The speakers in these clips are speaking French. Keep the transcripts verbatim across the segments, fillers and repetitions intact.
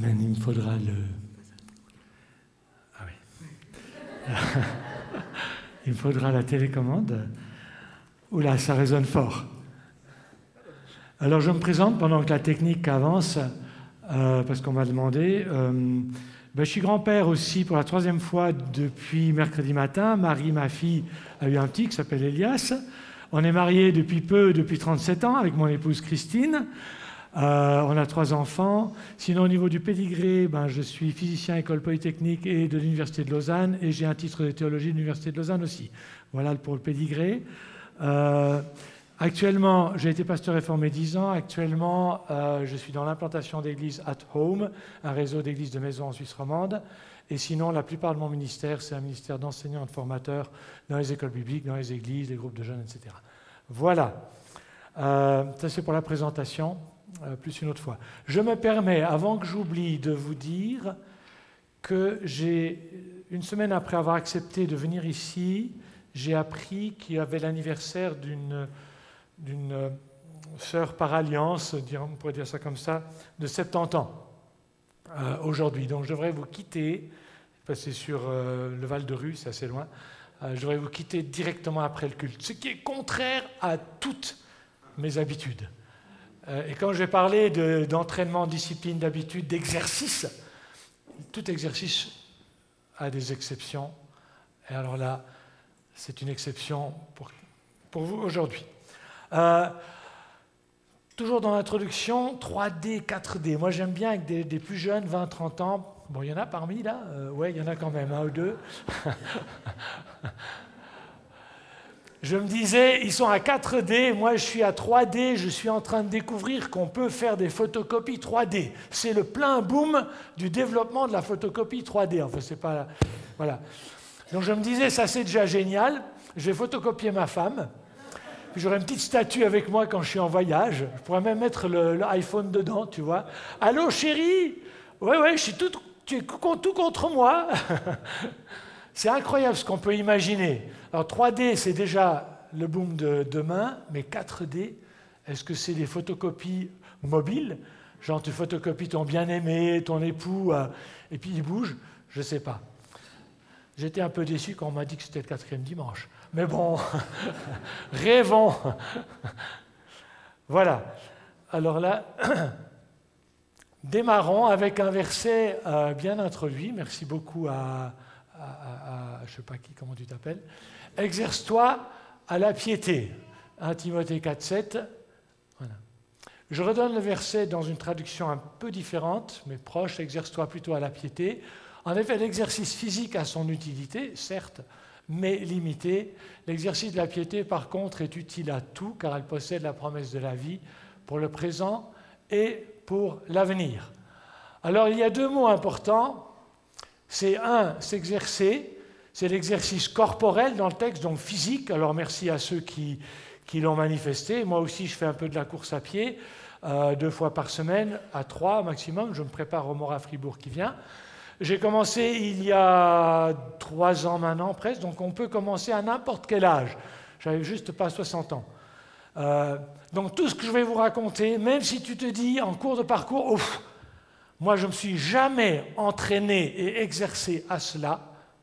Amen, il me faudra le... Ah oui. Il me faudra la télécommande. Oula, ça résonne fort. Alors je me présente pendant que la technique avance, euh, parce qu'on m'a demandé. Euh, ben, je suis grand-père aussi pour la troisième fois depuis mercredi matin. Marie, ma fille, a eu un petit qui s'appelle Elias. On est mariés depuis peu, depuis trente-sept ans, avec mon épouse Christine. Euh, on a trois enfants. Sinon, au niveau du pédigré, ben, je suis physicien à l'École Polytechnique et de l'Université de Lausanne, et j'ai un titre de théologie de l'Université de Lausanne aussi. Voilà pour le pédigré. Euh, actuellement, j'ai été pasteur réformé dix ans. Actuellement, euh, je suis dans l'implantation d'églises at home, un réseau d'églises de maison en Suisse romande. Et sinon, la plupart de mon ministère, c'est un ministère d'enseignants et de formateurs dans les écoles bibliques, dans les églises, les groupes de jeunes, et cetera. Voilà. Euh, ça, c'est pour la présentation. Euh, plus une autre fois. Je me permets, avant que j'oublie, de vous dire que j'ai, une semaine après avoir accepté de venir ici, j'ai appris qu'il y avait l'anniversaire d'une, d'une sœur par alliance, on pourrait dire ça comme ça, de soixante-dix ans euh, aujourd'hui. Donc je devrais vous quitter, passer sur euh, le Val de Rue, c'est assez loin, euh, je devrais vous quitter directement après le culte, ce qui est contraire à toutes mes habitudes. Et quand j'ai parlé de, d'entraînement, discipline, d'habitude, d'exercice, tout exercice a des exceptions. Et alors là, c'est une exception pour, pour vous aujourd'hui. Euh, toujours dans l'introduction, trois D, quatre D. Moi, j'aime bien avec des, des plus jeunes, vingt, trente ans. Bon, il y en a parmi là. Euh, oui, il y en a quand même, un ou deux. Je me disais, ils sont à quatre D, moi je suis à trois D, je suis en train de découvrir qu'on peut faire des photocopies trois D. C'est le plein boom du développement de la photocopie trois D. Enfin, c'est pas... Voilà. Donc je me disais, ça c'est déjà génial, je vais photocopier ma femme, puis j'aurai une petite statue avec moi quand je suis en voyage, je pourrais même mettre le, le iPhone dedans, tu vois. « Allô chérie ?» « Ouais, ouais, je suis tout, tu es tout contre moi. » C'est incroyable ce qu'on peut imaginer. Alors trois D, c'est déjà le boom de demain, mais quatre D, est-ce que c'est des photocopies mobiles? Genre tu photocopies ton bien-aimé, ton époux, euh, et puis il bouge? Je ne sais pas. J'étais un peu déçu quand on m'a dit que c'était le quatrième dimanche. Mais bon, rêvons. Voilà. Alors là, démarrons avec un verset euh, bien introduit. Merci beaucoup à... À, à, à, je ne sais pas qui, comment tu t'appelles, exerce-toi à la piété. un Timothée quatre, sept. Voilà. Je redonne le verset dans une traduction un peu différente, mais proche, exerce-toi plutôt à la piété. En effet, l'exercice physique a son utilité, certes, mais limité. L'exercice de la piété, par contre, est utile à tout, car elle possède la promesse de la vie pour le présent et pour l'avenir. Alors, il y a deux mots importants. C'est un, s'exercer, c'est l'exercice corporel dans le texte, donc physique. Alors merci à ceux qui, qui l'ont manifesté. Moi aussi, je fais un peu de la course à pied, euh, deux fois par semaine, à trois maximum. Je me prépare au Mora Fribourg qui vient. J'ai commencé il y a trois ans maintenant, presque, donc on peut commencer à n'importe quel âge. J'avais juste pas soixante ans. Euh, donc tout ce que je vais vous raconter, même si tu te dis en cours de parcours, ouf, moi, je ne me suis jamais entraîné et exercé à cela.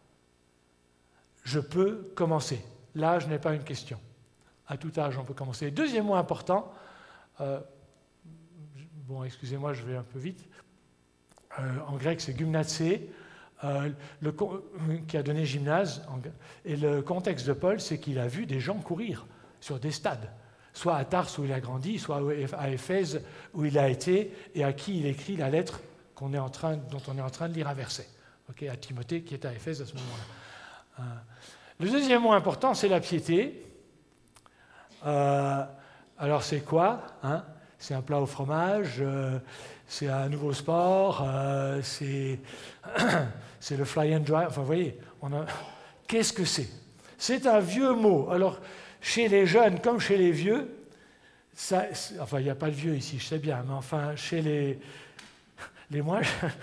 Je peux commencer. L'âge n'est pas une question. À tout âge, on peut commencer. Deuxième mot important, euh, bon, excusez-moi, je vais un peu vite. Euh, en grec, c'est gymnatsé, euh, le, qui a donné gymnase. Et le contexte de Paul, c'est qu'il a vu des gens courir sur des stades, soit à Tars où il a grandi, soit à Éphèse où il a été, et à qui il écrit la lettre qu'on est en train, dont on est en train de lire un verset, okay, à Timothée qui est à Éphèse à ce moment-là. Euh, le deuxième mot important, c'est la piété. Euh, alors c'est quoi, hein? C'est un plat au fromage, euh, c'est un nouveau sport, euh, c'est, c'est le fly and dry. Enfin, vous voyez, on a... qu'est-ce que c'est? C'est un vieux mot. Alors, chez les jeunes comme chez les vieux, ça, enfin, il n'y a pas de vieux ici, je sais bien, mais enfin, chez les, les moins,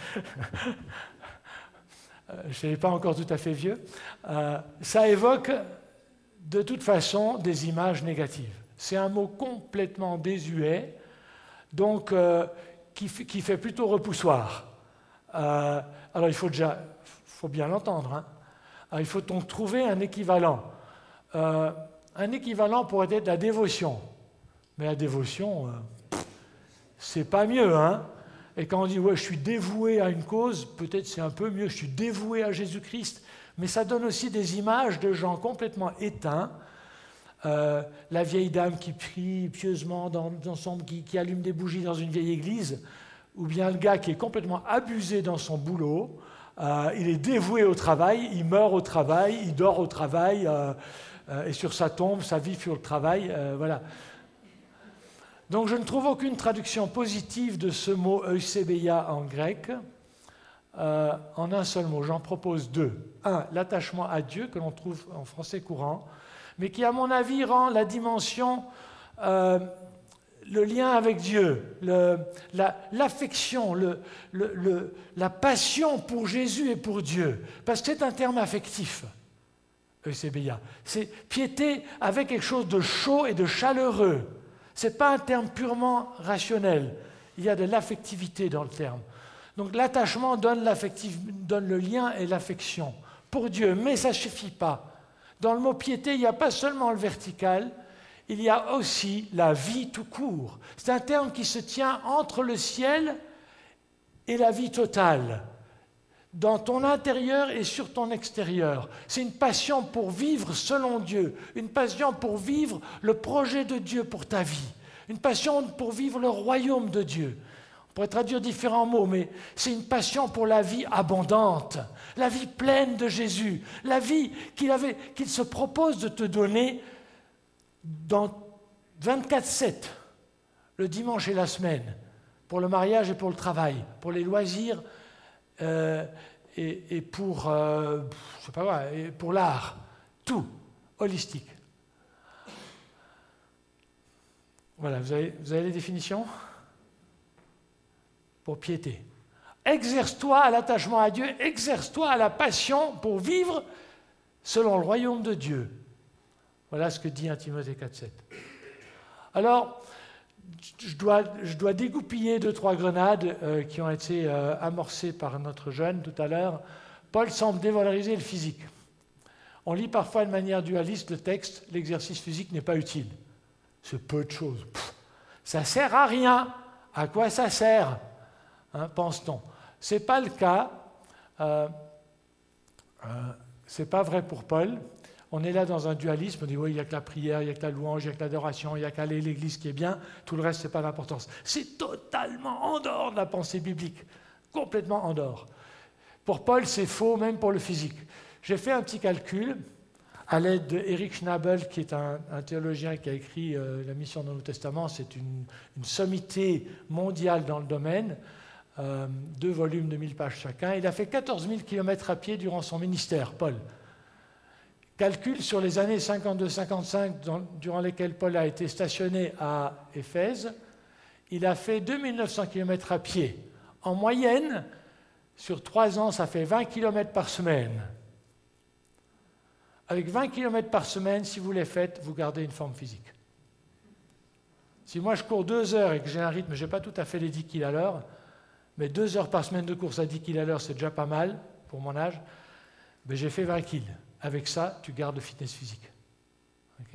je n'ai pas encore tout à fait vieux, euh, ça évoque de toute façon des images négatives. C'est un mot complètement désuet, donc euh, qui, qui fait plutôt repoussoir. Euh, alors il faut déjà, faut bien l'entendre, hein. Alors, il faut donc trouver un équivalent. Euh, un équivalent pourrait être la dévotion. Mais la dévotion, euh, c'est pas mieux, hein. Et quand on dit ouais, je suis dévoué à une cause, peut-être c'est un peu mieux, je suis dévoué à Jésus-Christ. Mais ça donne aussi des images de gens complètement éteints. Euh, la vieille dame qui prie pieusement dans, dans son, qui, qui allume des bougies dans une vieille église, ou bien le gars qui est complètement abusé dans son boulot. Euh, il est dévoué au travail, il meurt au travail, il dort au travail, euh, euh, et sur sa tombe, sa vie sur le travail, euh, voilà. Donc je ne trouve aucune traduction positive de ce mot eusebeia en grec, euh, en un seul mot. J'en propose deux. Un, l'attachement à Dieu, que l'on trouve en français courant, mais qui, à mon avis, rend la dimension, euh, le lien avec Dieu, le, la, l'affection, le, le, le, la passion pour Jésus et pour Dieu, parce que c'est un terme affectif, eusebeia. C'est piété avec quelque chose de chaud et de chaleureux. Ce n'est pas un terme purement rationnel. Il y a de l'affectivité dans le terme. Donc l'attachement donne, donne le lien et l'affection pour Dieu, mais ça ne suffit pas. Dans le mot piété, il n'y a pas seulement le vertical, il y a aussi la vie tout court. C'est un terme qui se tient entre le ciel et la vie totale, dans ton intérieur et sur ton extérieur. C'est une passion pour vivre selon Dieu, une passion pour vivre le projet de Dieu pour ta vie, une passion pour vivre le royaume de Dieu. On pourrait traduire différents mots, mais c'est une passion pour la vie abondante, la vie pleine de Jésus, la vie qu'il avait, qu'il se propose de te donner dans vingt-quatre sept, le dimanche et la semaine, pour le mariage et pour le travail, pour les loisirs, euh, et, et pour, euh, je sais pas quoi, et pour l'art, tout, holistique. Voilà, vous avez, vous avez les définitions ? Pour piété. Exerce-toi à l'attachement à Dieu, exerce-toi à la passion pour vivre selon le royaume de Dieu. Voilà ce que dit un Timothée quatre sept. Alors, je dois, je dois dégoupiller deux, trois grenades euh, qui ont été euh, amorcées par notre jeune tout à l'heure. Paul semble dévaloriser le physique. On lit parfois de manière dualiste le texte, l'exercice physique n'est pas utile. C'est peu de choses. Pff, ça ne sert à rien. À quoi ça sert, hein, pense-t-on. Ce n'est pas le cas. Euh, euh, ce n'est pas vrai pour Paul. On est là dans un dualisme, on dit oui, il n'y a que la prière, il n'y a que la louange, il n'y a que l'adoration, il n'y a qu'à aller à l'église qui est bien, tout le reste, ce n'est pas d'importance. C'est totalement en dehors de la pensée biblique, complètement en dehors. Pour Paul, c'est faux, même pour le physique. J'ai fait un petit calcul à l'aide d'Eric Schnabel, qui est un, un théologien qui a écrit euh, La mission dans le Nouveau Testament, c'est une, une sommité mondiale dans le domaine, euh, deux volumes de mille pages chacun. Il a fait quatorze mille kilomètres à pied durant son ministère, Paul. Calcul sur les années cinquante-deux cinquante-cinq, durant lesquelles Paul a été stationné à Éphèse, il a fait deux mille neuf cents kilomètres à pied. En moyenne, sur trois ans, ça fait vingt kilomètres par semaine. Avec vingt kilomètres par semaine, si vous les faites, vous gardez une forme physique. Si moi je cours deux heures et que j'ai un rythme, je n'ai pas tout à fait les dix kilomètres à l'heure, mais deux heures par semaine de course à dix kilomètres à l'heure, c'est déjà pas mal pour mon âge, mais j'ai fait vingt kilomètres. Avec ça, tu gardes le fitness physique. Okay ?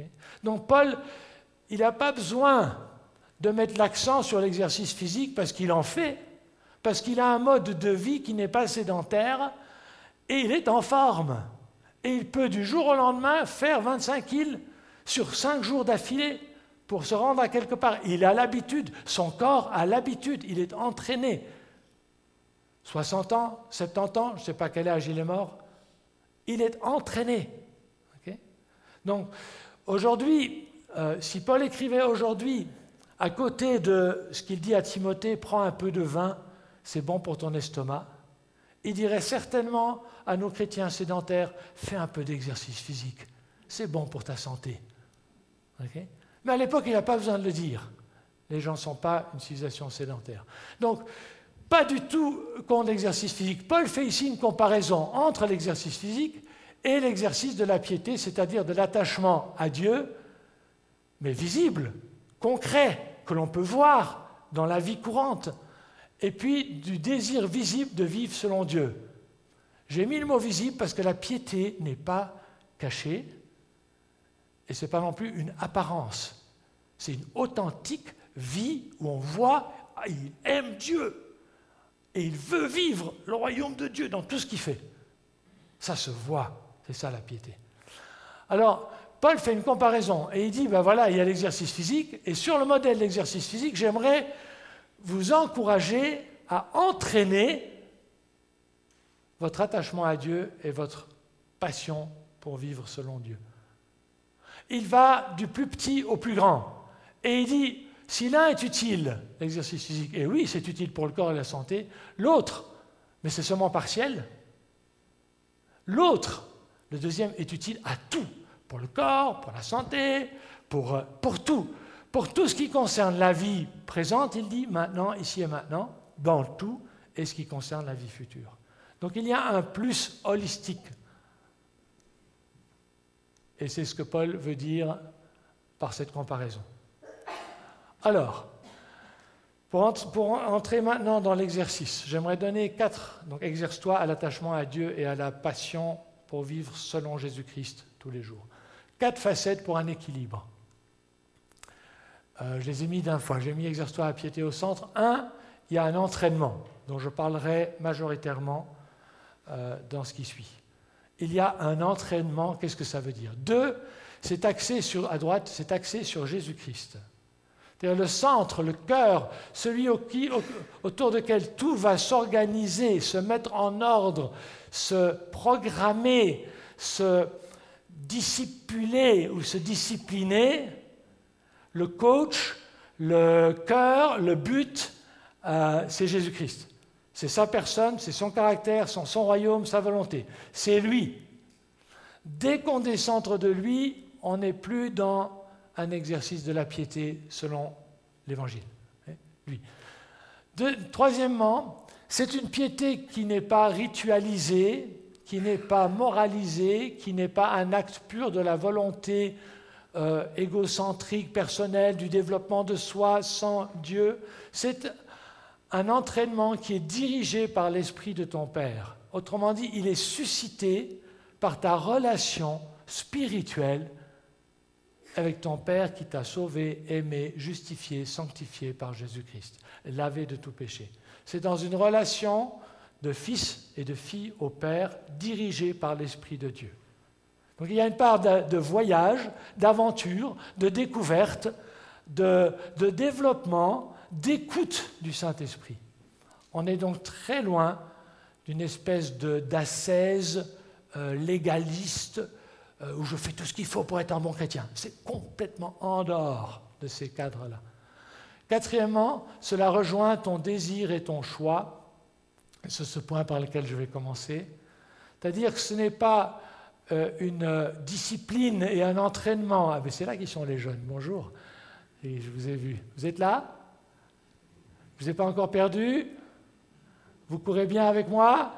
Donc Paul, il n'a pas besoin de mettre l'accent sur l'exercice physique parce qu'il en fait, parce qu'il a un mode de vie qui n'est pas sédentaire et il est en forme. Et il peut du jour au lendemain faire vingt-cinq kilomètres sur cinq jours d'affilée pour se rendre à quelque part. Il a l'habitude, son corps a l'habitude, il est entraîné. soixante ans, soixante-dix ans, je ne sais pas quel âge il est mort, il est entraîné. Okay ? Donc, aujourd'hui, euh, si Paul écrivait aujourd'hui, à côté de ce qu'il dit à Timothée, prends un peu de vin, c'est bon pour ton estomac, il dirait certainement à nos chrétiens sédentaires, fais un peu d'exercice physique, c'est bon pour ta santé. Okay ? Mais à l'époque, il n'a pas besoin de le dire. Les gens ne sont pas une civilisation sédentaire. Donc, pas du tout contre l'exercice physique. Paul fait ici une comparaison entre l'exercice physique et l'exercice de la piété, c'est-à-dire de l'attachement à Dieu, mais visible, concret, que l'on peut voir dans la vie courante, et puis du désir visible de vivre selon Dieu. J'ai mis le mot visible parce que la piété n'est pas cachée et ce n'est pas non plus une apparence. C'est une authentique vie où on voit, ah, il aime Dieu et il veut vivre le royaume de Dieu dans tout ce qu'il fait. Ça se voit, c'est ça la piété. Alors, Paul fait une comparaison et il dit, ben voilà, il y a l'exercice physique et sur le modèle de l'exercice physique, j'aimerais vous encourager à entraîner votre attachement à Dieu et votre passion pour vivre selon Dieu. Il va du plus petit au plus grand. Et il dit, si l'un est utile, l'exercice physique, et oui, c'est utile pour le corps et la santé, l'autre, mais c'est seulement partiel, l'autre, le deuxième, est utile à tout, pour le corps, pour la santé, pour, pour tout. Pour tout ce qui concerne la vie présente, il dit maintenant, ici et maintenant, dans tout, et ce qui concerne la vie future. Donc il y a un plus holistique. Et c'est ce que Paul veut dire par cette comparaison. Alors, pour, ent- pour entrer maintenant dans l'exercice, j'aimerais donner quatre. Donc exerce-toi à l'attachement à Dieu et à la passion pour vivre selon Jésus-Christ tous les jours. Quatre facettes pour un équilibre. Euh, je les ai mis d'un fois. J'ai mis exerce-toi à la piété au centre. Un, il y a un entraînement dont je parlerai majoritairement euh, dans ce qui suit. Il y a un entraînement, qu'est-ce que ça veut dire? Deux, c'est axé sur, à droite, c'est axé sur Jésus-Christ. C'est-à-dire le centre, le cœur, celui au qui, au, autour duquel tout va s'organiser, se mettre en ordre, se programmer, se dissipuler ou se discipliner. Le coach, le cœur, le but, euh, c'est Jésus-Christ. C'est sa personne, c'est son caractère, son, son royaume, sa volonté. C'est lui. Dès qu'on décentre de lui, on n'est plus dans un exercice de la piété selon l'Évangile. Lui. De, troisièmement, c'est une piété qui n'est pas ritualisée, qui n'est pas moralisée, qui n'est pas un acte pur de la volonté euh, égocentrique, personnelle, du développement de soi sans Dieu. C'est un entraînement qui est dirigé par l'Esprit de ton Père. Autrement dit, il est suscité par ta relation spirituelle avec ton Père qui t'a sauvé, aimé, justifié, sanctifié par Jésus-Christ, lavé de tout péché. C'est dans une relation de fils et de fille au Père dirigée par l'Esprit de Dieu. Donc il y a une part de, de voyage, d'aventure, de découverte, de, de développement, d'écoute du Saint-Esprit. On est donc très loin d'une espèce de, d'ascèse euh, légaliste euh, où je fais tout ce qu'il faut pour être un bon chrétien. C'est complètement en dehors de ces cadres-là. Quatrièmement, cela rejoint ton désir et ton choix. C'est ce point par lequel je vais commencer. C'est-à-dire que ce n'est pas euh, une euh, discipline et un entraînement. Ah, mais c'est là qu'ils sont les jeunes. Bonjour. Et je vous ai vu. Vous êtes là? Vous n'êtes pas encore perdu? Vous courez bien avec moi?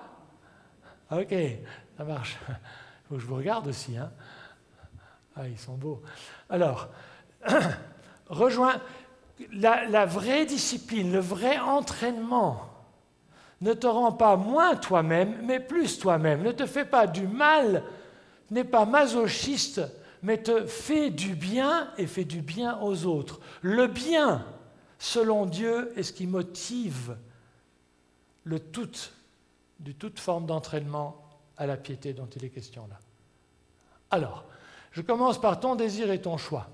Ok, ça marche. Il faut que je vous regarde aussi. Hein. Ah, ils sont beaux. Alors, rejoins la, la vraie discipline, le vrai entraînement ne te rend pas moins toi-même, mais plus toi-même. Ne te fais pas du mal, n'est pas masochiste, mais te fait du bien et fait du bien aux autres. Le bien, selon Dieu, est ce qui motive le tout, de toute forme d'entraînement à la piété dont il est question là. Alors, je commence par ton désir et ton choix.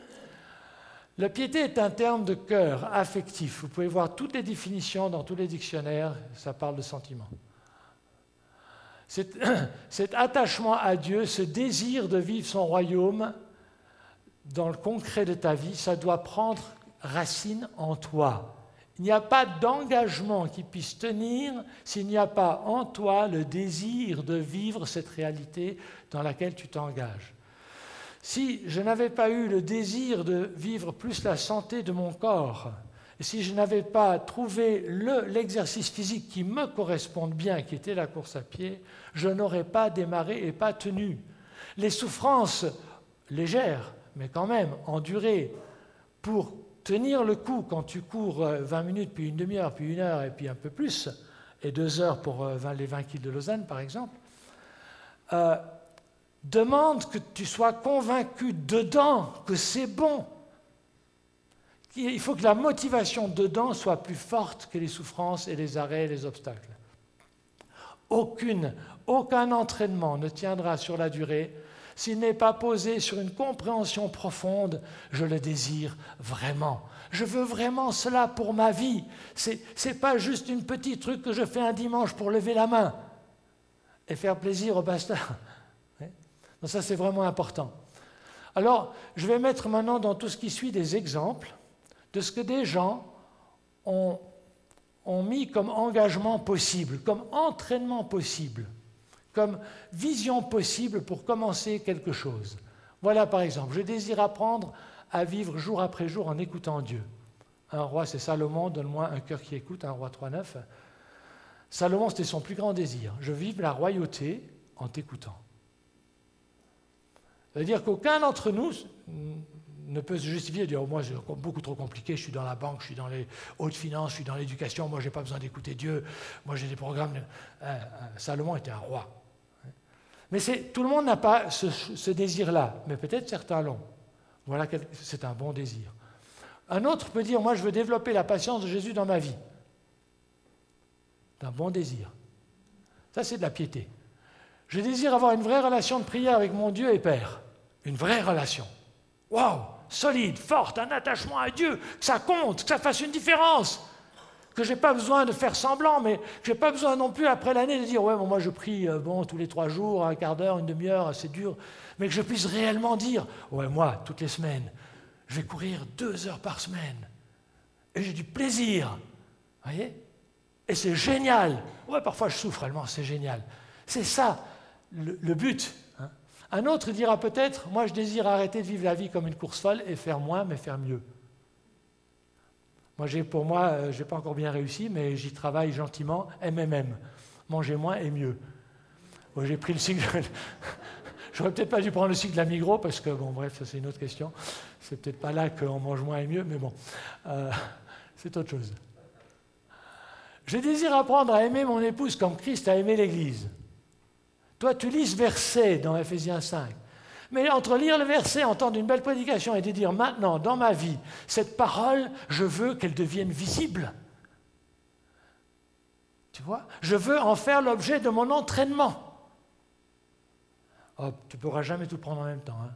La piété est un terme de cœur affectif. Vous pouvez voir toutes les définitions dans tous les dictionnaires, ça parle de sentiment. Cet, cet attachement à Dieu, ce désir de vivre son royaume dans le concret de ta vie, ça doit prendre racine en toi. Il n'y a pas d'engagement qui puisse tenir s'il n'y a pas en toi le désir de vivre cette réalité dans laquelle tu t'engages. Si je n'avais pas eu le désir de vivre plus la santé de mon corps, et si je n'avais pas trouvé le, l'exercice physique qui me corresponde bien, qui était la course à pied, je n'aurais pas démarré et pas tenu. Les souffrances légères, mais quand même endurées, pour tenir le coup quand tu cours vingt minutes, puis une demi-heure, puis une heure, et puis un peu plus, et deux heures pour les vingt kilomètres de Lausanne, par exemple, euh, demande que tu sois convaincu dedans que c'est bon. Il faut que la motivation dedans soit plus forte que les souffrances et les arrêts et les obstacles. Aucune, aucun entraînement ne tiendra sur la durée s'il n'est pas posé sur une compréhension profonde. Je le désire vraiment. Je veux vraiment cela pour ma vie. Ce n'est pas juste une petite truc que je fais un dimanche pour lever la main et faire plaisir au pasteur. Donc ça, c'est vraiment important. Alors, je vais mettre maintenant dans tout ce qui suit des exemples de ce que des gens ont, ont mis comme engagement possible, comme entraînement possible, comme vision possible pour commencer quelque chose. Voilà par exemple, je désire apprendre à vivre jour après jour en écoutant Dieu. Un roi, c'est Salomon, donne-moi un cœur qui écoute, un roi trois neuf. Salomon, c'était son plus grand désir. Je vive la royauté en t'écoutant. Ça veut dire qu'aucun d'entre nous ne peut se justifier et dire oh, « moi, c'est beaucoup trop compliqué, je suis dans la banque, je suis dans les hautes finances, je suis dans l'éducation, moi, je n'ai pas besoin d'écouter Dieu, moi, j'ai des programmes... De... » euh, Salomon était un roi. Mais c'est, tout le monde n'a pas ce, ce désir-là, mais peut-être certains l'ont. Voilà, c'est un bon désir. Un autre peut dire « moi, je veux développer la patience de Jésus dans ma vie. » C'est un bon désir. Ça, c'est de la piété. Je désire avoir une vraie relation de prière avec mon Dieu et Père. Une vraie relation. Waouh! Solide, forte, un attachement à Dieu, que ça compte, que ça fasse une différence, que je n'ai pas besoin de faire semblant, mais que je n'ai pas besoin non plus après l'année de dire « ouais, bon, moi je prie bon, tous les trois jours, un quart d'heure, une demi-heure, c'est dur », mais que je puisse réellement dire « ouais, moi, toutes les semaines, je vais courir deux heures par semaine, et j'ai du plaisir. » Vous voyez? Et c'est génial. Ouais, parfois je souffre, réellement, c'est génial. C'est ça, le, le but. Hein. Un autre dira peut-être, moi je désire arrêter de vivre la vie comme une course folle et faire moins, mais faire mieux. Moi, j'ai, pour moi, euh, je n'ai pas encore bien réussi, mais j'y travaille gentiment, M M M. Manger moins et mieux. Bon, j'ai pris le cycle... J'aurais peut-être pas dû prendre le cycle de la Migros, parce que, bon, bref, ça c'est une autre question. C'est peut-être pas là qu'on mange moins et mieux, mais bon, euh, c'est autre chose. Je désire apprendre à aimer mon épouse comme Christ a aimé l'Église. Toi, tu lis ce verset dans Ephésiens cinq. Mais entre lire le verset, entendre une belle prédication et te dire maintenant, dans ma vie, cette parole, je veux qu'elle devienne visible. Tu vois? Je veux en faire l'objet de mon entraînement. Oh, tu ne pourras jamais tout prendre en même temps. Hein.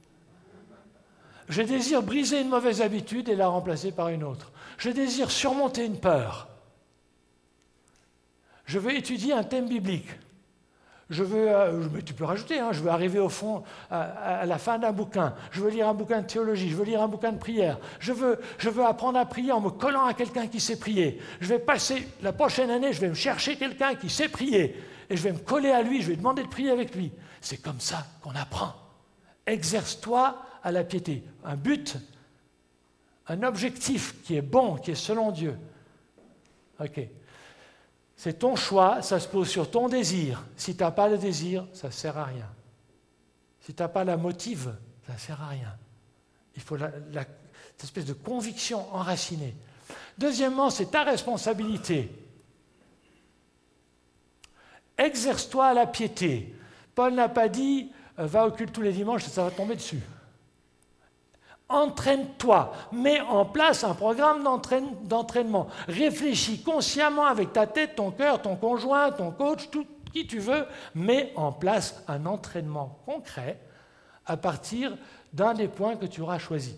Je désire briser une mauvaise habitude et la remplacer par une autre. Je désire surmonter une peur. Je veux étudier un thème biblique. Je veux, euh, mais tu peux rajouter, hein, je veux arriver au fond, à, à la fin d'un bouquin. Je veux lire un bouquin de théologie, je veux lire un bouquin de prière. Je veux, je veux apprendre à prier en me collant à quelqu'un qui sait prier. Je vais passer, la prochaine année, je vais me chercher quelqu'un qui sait prier. Et je vais me coller à lui, je vais demander de prier avec lui. C'est comme ça qu'on apprend. Exerce-toi à la piété. Un but, un objectif qui est bon, qui est selon Dieu. Ok. C'est ton choix, ça se pose sur ton désir. Si tu n'as pas le désir, ça ne sert à rien. Si tu n'as pas la motive, ça ne sert à rien. Il faut la, la, cette espèce de conviction enracinée. Deuxièmement, c'est ta responsabilité. Exerce-toi à la piété. Paul n'a pas dit euh, « va au culte tous les dimanches, ça va tomber dessus ». Entraîne-toi, mets en place un programme d'entraîne, d'entraînement. Réfléchis consciemment avec ta tête, ton cœur, ton conjoint, ton coach, tout, qui tu veux, mets en place un entraînement concret à partir d'un des points que tu auras choisis.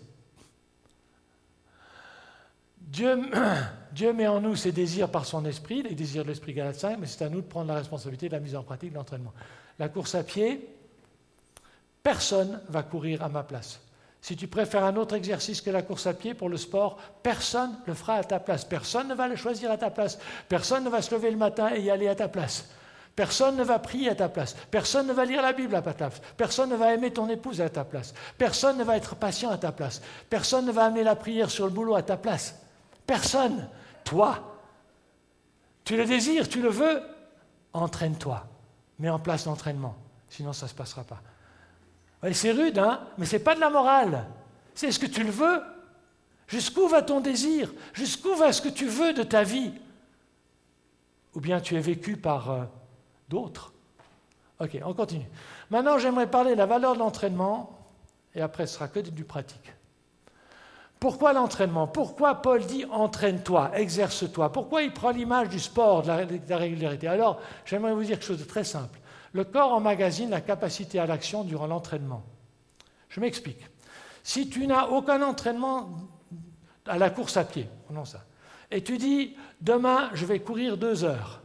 Dieu, Dieu met en nous ses désirs par son esprit, les désirs de l'esprit Galates cinq, mais c'est à nous de prendre la responsabilité de la mise en pratique de l'entraînement. La course à pied, personne ne va courir à ma place. Si tu préfères un autre exercice que la course à pied pour le sport, personne ne le fera à ta place. Personne ne va le choisir à ta place. Personne ne va se lever le matin et y aller à ta place. Personne ne va prier à ta place. Personne ne va lire la Bible à ta place. Personne ne va aimer ton épouse à ta place. Personne ne va être patient à ta place. Personne ne va amener la prière sur le boulot à ta place. Personne. Toi. Tu le désires, tu le veux, entraîne-toi. Mets en place l'entraînement. Sinon, ça ne se passera pas. C'est rude, hein, mais ce n'est pas de la morale. C'est est-ce que tu le veux? Jusqu'où va ton désir? Jusqu'où va ce que tu veux de ta vie? Ou bien tu es vécu par euh, d'autres? Ok, on continue. Maintenant, j'aimerais parler de la valeur de l'entraînement, et après, ce sera que du pratique. Pourquoi l'entraînement? Pourquoi Paul dit entraîne-toi, exerce-toi? Pourquoi il prend l'image du sport, de la, de la régularité? Alors, j'aimerais vous dire quelque chose de très simple. Le corps emmagasine la capacité à l'action durant l'entraînement. Je m'explique. Si tu n'as aucun entraînement à la course à pied, prenons ça, et tu dis demain je vais courir deux heures,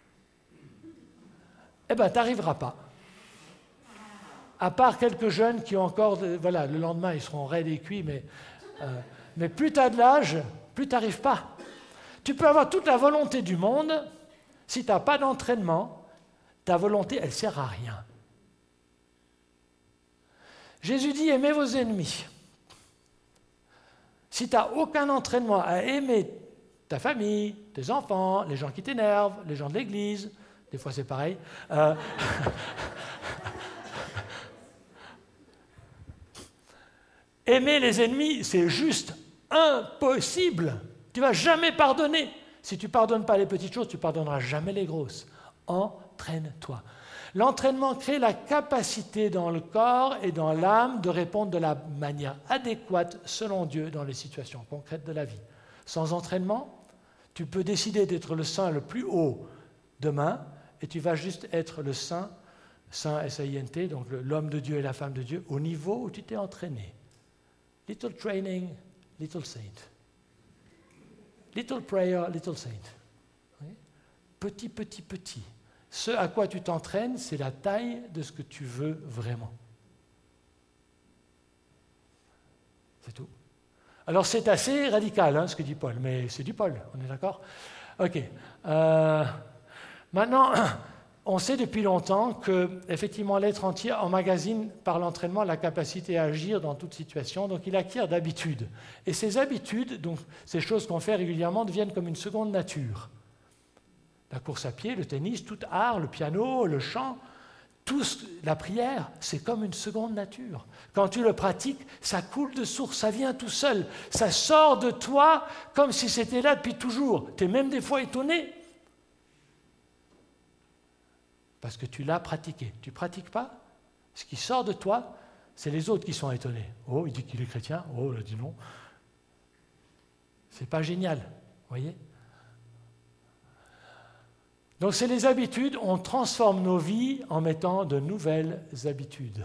eh bien tu n'arriveras pas. À part quelques jeunes qui ont encore, voilà, le lendemain ils seront raides et cuits, mais, euh, mais plus tu as de l'âge, plus tu n'arrives pas. Tu peux avoir toute la volonté du monde, si tu n'as pas d'entraînement, ta volonté elle ne sert à rien. Jésus dit aimez vos ennemis. Si tu n'as aucun entraînement à aimer ta famille, tes enfants, les gens qui t'énervent, les gens de l'église, des fois c'est pareil, euh, aimer les ennemis, c'est juste impossible. Tu ne vas jamais pardonner. Si tu ne pardonnes pas les petites choses, tu ne pardonneras jamais les grosses. Entraîne-toi. L'entraînement crée la capacité dans le corps et dans l'âme de répondre de la manière adéquate selon Dieu dans les situations concrètes de la vie. Sans entraînement, tu peux décider d'être le saint le plus haut demain et tu vas juste être le saint, saint S A I N T, donc l'homme de Dieu et la femme de Dieu, au niveau où tu t'es entraîné. Little training, little saint. Little prayer, little saint. Oui? Petit, petit, petit. Ce à quoi tu t'entraînes, c'est la taille de ce que tu veux vraiment. C'est tout. Alors c'est assez radical hein, ce que dit Paul, mais c'est du Paul, on est d'accord? Ok. Euh, maintenant, on sait depuis longtemps que effectivement l'être entier emmagasine par l'entraînement la capacité à agir dans toute situation, donc il acquiert d'habitudes. Et ces habitudes, donc ces choses qu'on fait régulièrement, deviennent comme une seconde nature. La course à pied, le tennis, tout art, le piano, le chant, tout ce, la prière, c'est comme une seconde nature. Quand tu le pratiques, ça coule de source, ça vient tout seul, ça sort de toi comme si c'était là depuis toujours. Tu es même des fois étonné parce que tu l'as pratiqué. Tu ne pratiques pas, ce qui sort de toi, c'est les autres qui sont étonnés. Oh, il dit qu'il est chrétien, oh, il a dit non. C'est pas génial, vous voyez ? Donc c'est les habitudes, on transforme nos vies en mettant de nouvelles habitudes.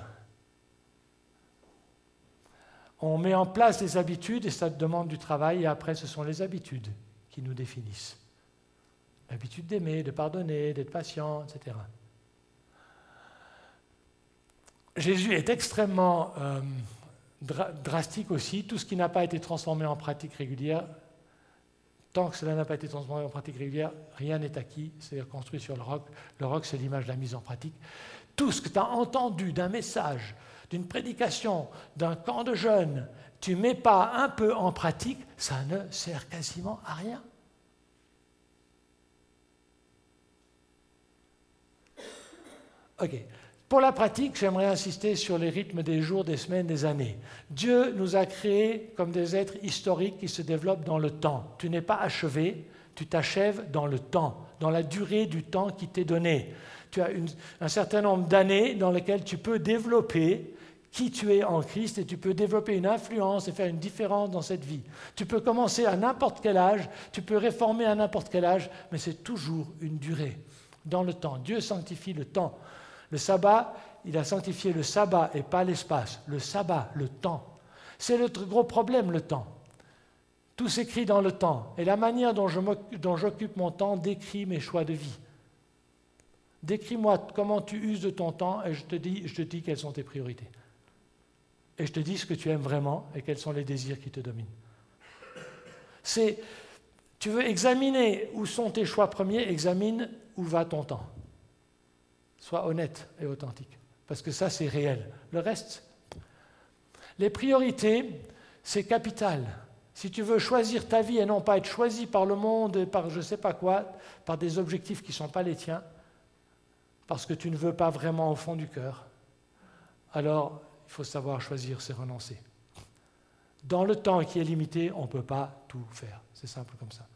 On met en place des habitudes et ça demande du travail et après ce sont les habitudes qui nous définissent. L'habitude d'aimer, de pardonner, d'être patient, et cetera. Jésus est extrêmement euh, dra- drastique aussi. Tout ce qui n'a pas été transformé en pratique régulière, tant que cela n'a pas été transformé en pratique régulière, rien n'est acquis, c'est construit sur le roc. Le roc, c'est l'image de la mise en pratique. Tout ce que tu as entendu d'un message, d'une prédication, d'un camp de jeunes, tu ne mets pas un peu en pratique, ça ne sert quasiment à rien. Ok. Pour la pratique, j'aimerais insister sur les rythmes des jours, des semaines, des années. Dieu nous a créés comme des êtres historiques qui se développent dans le temps. Tu n'es pas achevé, tu t'achèves dans le temps, dans la durée du temps qui t'est donné. Tu as une, un certain nombre d'années dans lesquelles tu peux développer qui tu es en Christ et tu peux développer une influence et faire une différence dans cette vie. Tu peux commencer à n'importe quel âge, tu peux réformer à n'importe quel âge, mais c'est toujours une durée, dans le temps. Dieu sanctifie le temps. Le sabbat, il a sanctifié le sabbat et pas l'espace. Le sabbat, le temps. C'est le gros problème, le temps. Tout s'écrit dans le temps. Et la manière dont, je dont j'occupe mon temps décrit mes choix de vie. Décris-moi comment tu uses de ton temps et je te dis, je te dis quelles sont tes priorités. Et je te dis ce que tu aimes vraiment et quels sont les désirs qui te dominent. C'est, tu veux examiner où sont tes choix premiers, examine où va ton temps. Sois honnête et authentique, parce que ça, c'est réel. Le reste, les priorités, c'est capital. Si tu veux choisir ta vie et non pas être choisi par le monde, et par je ne sais pas quoi, par des objectifs qui ne sont pas les tiens, parce que tu ne veux pas vraiment au fond du cœur, alors il faut savoir choisir, c'est renoncer. Dans le temps qui est limité, on ne peut pas tout faire. C'est simple comme ça.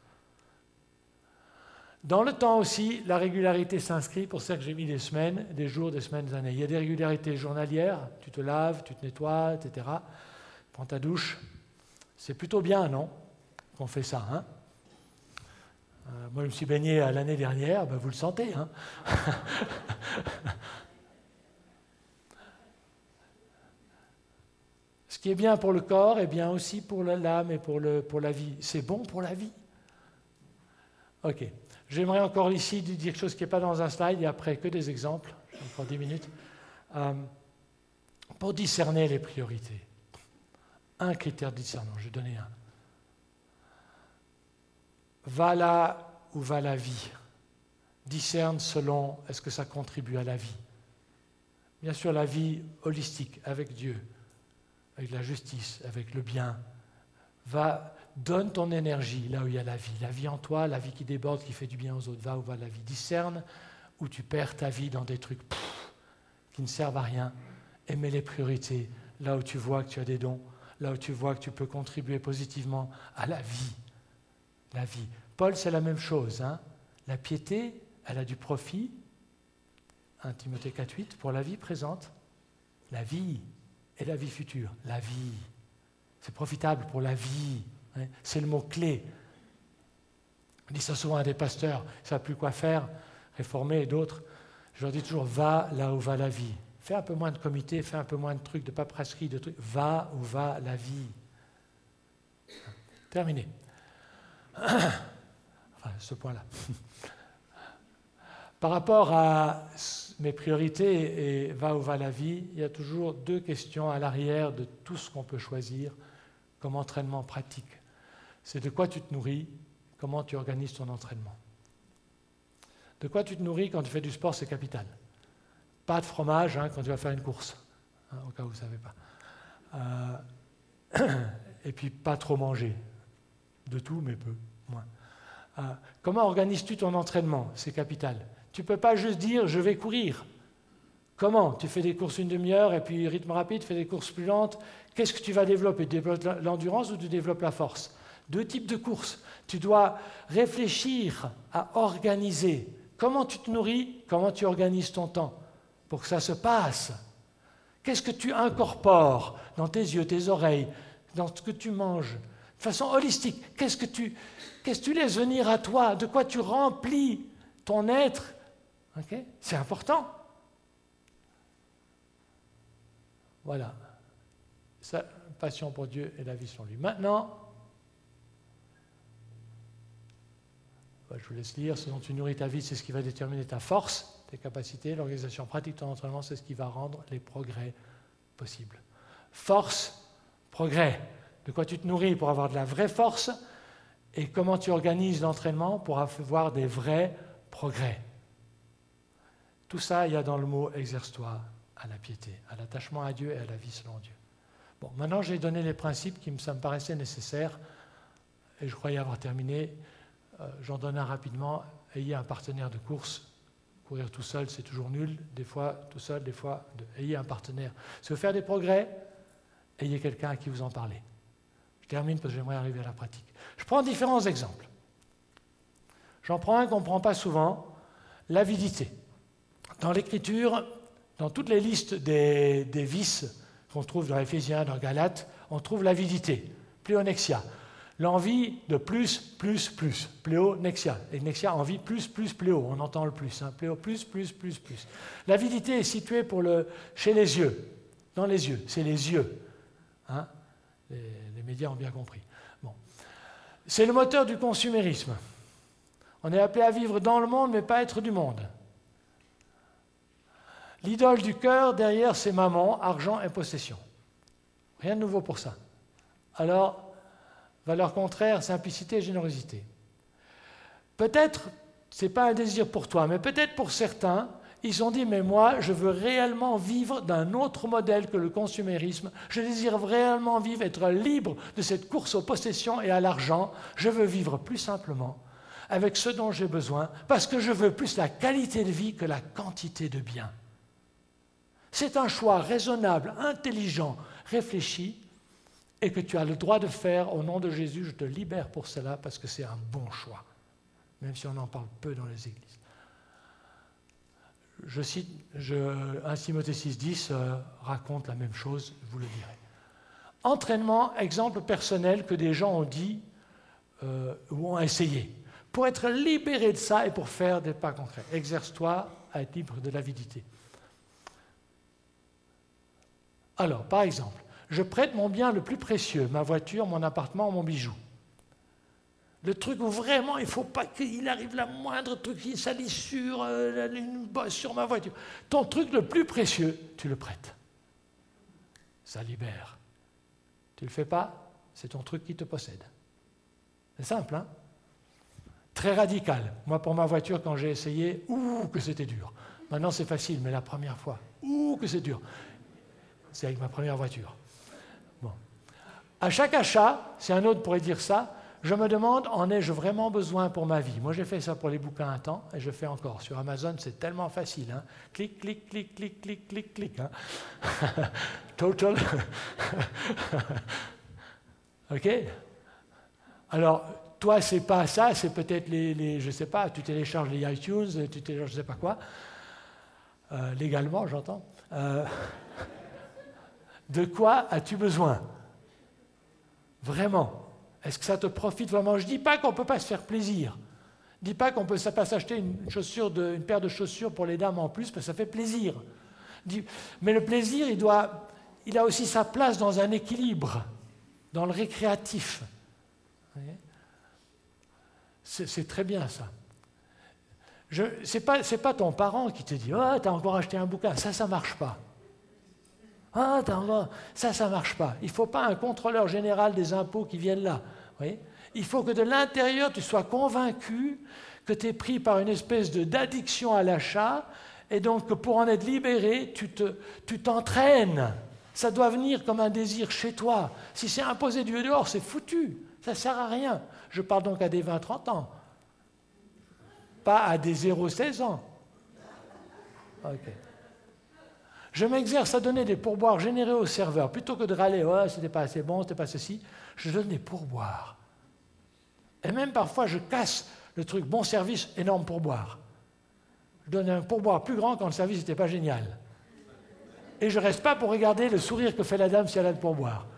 Dans le temps aussi, la régularité s'inscrit, pour ça que j'ai mis des semaines, des jours, des semaines, des années. Il y a des régularités journalières, tu te laves, tu te nettoies, et cetera. Prends ta douche. C'est plutôt bien, non, qu'on fait ça, hein? euh, Moi, je me suis baigné l'année dernière, ben, vous le sentez, hein? Ce qui est bien pour le corps est bien aussi pour l'âme et pour, le, pour la vie. C'est bon pour la vie. Ok. J'aimerais encore ici dire quelque chose qui n'est pas dans un slide, et après que des exemples, j'ai encore dix minutes, euh, pour discerner les priorités. Un critère de discernement, je vais donner un. Va là où va la vie. Discerne selon est-ce que ça contribue à la vie. Bien sûr, la vie holistique, avec Dieu, avec la justice, avec le bien. Va, donne ton énergie là où il y a la vie. La vie en toi, la vie qui déborde, qui fait du bien aux autres. Va où va la vie. Discerne où tu perds ta vie dans des trucs pff, qui ne servent à rien. Aimez les priorités, là où tu vois que tu as des dons, là où tu vois que tu peux contribuer positivement à la vie. La vie. Paul, c'est la même chose. Hein. La piété, elle a du profit. un Timothée quatre huit, pour la vie présente, la vie et la vie future. La vie. C'est profitable pour la vie. Hein. C'est le mot-clé. On dit ça souvent à des pasteurs, ils ne savent plus quoi faire, réformés et d'autres. Je leur dis toujours, va là où va la vie. Fais un peu moins de comités, fais un peu moins de trucs, de paperasserie, de trucs. Va où va la vie. Terminé. Enfin, ce point-là. Par rapport à mes priorités et va où va la vie, il y a toujours deux questions à l'arrière de tout ce qu'on peut choisir comme entraînement pratique. C'est de quoi tu te nourris, comment tu organises ton entraînement. De quoi tu te nourris quand tu fais du sport, c'est capital. Pas de fromage hein, quand tu vas faire une course, hein, au cas où vous ne savez pas. Euh, et puis pas trop manger. De tout, mais peu, moins. Euh, comment organises-tu ton entraînement? C'est capital. Tu ne peux pas juste dire « je vais courir ». Comment? Tu fais des courses une demi-heure et puis rythme rapide, tu fais des courses plus lentes. Qu'est-ce que tu vas développer? Tu développes l'endurance ou tu développes la force? Deux types de courses. Tu dois réfléchir à organiser. Comment tu te nourris? Comment tu organises ton temps pour que ça se passe? Qu'est-ce que tu incorpores dans tes yeux, tes oreilles, dans ce que tu manges? De façon holistique, qu'est-ce que tu, qu'est-ce que tu laisses venir à toi? De quoi tu remplis ton être? Okay? C'est important. Voilà. Ça, passion pour Dieu et la vie sur lui. Maintenant, je vous laisse lire. Ce dont tu nourris ta vie, c'est ce qui va déterminer ta force, tes capacités. L'organisation pratique de ton entraînement, c'est ce qui va rendre les progrès possibles. Force, progrès. De quoi tu te nourris pour avoir de la vraie force et comment tu organises l'entraînement pour avoir des vrais progrès. Tout ça, il y a dans le mot « exerce-toi » à la piété, à l'attachement à Dieu et à la vie selon Dieu. Bon, maintenant, j'ai donné les principes qui me, ça me paraissaient nécessaires et je croyais avoir terminé. Euh, j'en donne un rapidement. Ayez un partenaire de course. Courir tout seul, c'est toujours nul. Des fois, tout seul, des fois, deux. Ayez un partenaire. Si vous voulez faire des progrès, ayez quelqu'un à qui vous en parler. Je termine parce que j'aimerais arriver à la pratique. Je prends différents exemples. J'en prends un qu'on ne prend pas souvent, l'avidité. Dans l'Écriture, dans toutes les listes des, des vices qu'on trouve dans Éphésiens, dans Galates, on trouve l'avidité, pléonexia. L'envie de plus, plus, plus. Pléonexia. Et nexia, envie plus, plus, pléo. On entend le plus. Hein. Pléo, plus, plus, plus, plus. L'avidité est située pour le, chez les yeux. Dans les yeux. C'est les yeux. Hein. Les, les médias ont bien compris. Bon. C'est le moteur du consumérisme. On est appelé à vivre dans le monde, mais pas être du monde. L'idole du cœur, derrière, c'est maman, argent et possession. Rien de nouveau pour ça. Alors, valeur contraire, simplicité et générosité. Peut-être, ce n'est pas un désir pour toi, mais peut-être pour certains, ils se sont dit, mais moi, je veux réellement vivre d'un autre modèle que le consumérisme. Je désire réellement vivre, être libre de cette course aux possessions et à l'argent. Je veux vivre plus simplement, avec ce dont j'ai besoin, parce que je veux plus la qualité de vie que la quantité de biens. C'est un choix raisonnable, intelligent, réfléchi, et que tu as le droit de faire au nom de Jésus, je te libère pour cela parce que c'est un bon choix, même si on en parle peu dans les églises. Je cite, je, un Timothée six dix euh, raconte la même chose, je vous le dirai. Entraînement, exemple personnel que des gens ont dit euh, ou ont essayé. Pour être libéré de ça et pour faire des pas concrets. Exerce-toi à être libre de l'avidité. Alors, par exemple, je prête mon bien le plus précieux, ma voiture, mon appartement, mon bijou. Le truc où vraiment il ne faut pas qu'il arrive la moindre truc qui salisse sur, euh, une bosse sur ma voiture. Ton truc le plus précieux, tu le prêtes. Ça libère. Tu ne le fais pas, c'est ton truc qui te possède. C'est simple, hein? Très radical. Moi, pour ma voiture, quand j'ai essayé, ouh, que c'était dur. Maintenant, c'est facile, mais la première fois, ouh, que c'est dur. C'est avec ma première voiture. Bon. À chaque achat, si un autre pourrait dire ça, je me demande, en ai-je vraiment besoin pour ma vie? Moi, j'ai fait ça pour les bouquins un temps, et je fais encore. Sur Amazon, c'est tellement facile. Hein? Clic, clic, clic, clic, clic, clic, clic. Hein? Total. OK? Alors, toi, c'est pas ça, c'est peut-être les, les, je sais pas, tu télécharges les iTunes, tu télécharges je sais pas quoi, euh, légalement, j'entends. Euh, de quoi as-tu besoin? Vraiment? Est-ce que ça te profite vraiment? Je ne dis pas qu'on ne peut pas se faire plaisir. Je ne dis pas qu'on ne peut pas s'acheter une, chaussure de, une paire de chaussures pour les dames en plus, parce que ça fait plaisir. Mais le plaisir, il, doit, il a aussi sa place dans un équilibre, dans le récréatif. C'est, c'est très bien ça. Ce n'est pas, c'est pas ton parent qui te dit « Ah, tu as encore acheté un bouquin ». Ça, ça ne marche pas. Ah, ça, ça ne marche pas. Il ne faut pas un contrôleur général des impôts qui vienne là. Oui, il faut que de l'intérieur, tu sois convaincu que tu es pris par une espèce de, d'addiction à l'achat et donc que pour en être libéré, tu, te, tu t'entraînes. Ça doit venir comme un désir chez toi. Si c'est imposé du dehors, c'est foutu. Ça ne sert à rien. Je parle donc à des vingt trente ans. Pas à des zéro seize ans. Ok. Je m'exerce à donner des pourboires généreux au serveur. Plutôt que de râler, oh, c'était pas assez bon, c'était pas ceci, je donne des pourboires. Et même parfois, je casse le truc bon service, énorme pourboire. Je donne un pourboire plus grand quand le service n'était pas génial. Et je ne reste pas pour regarder le sourire que fait la dame si elle a le pourboire.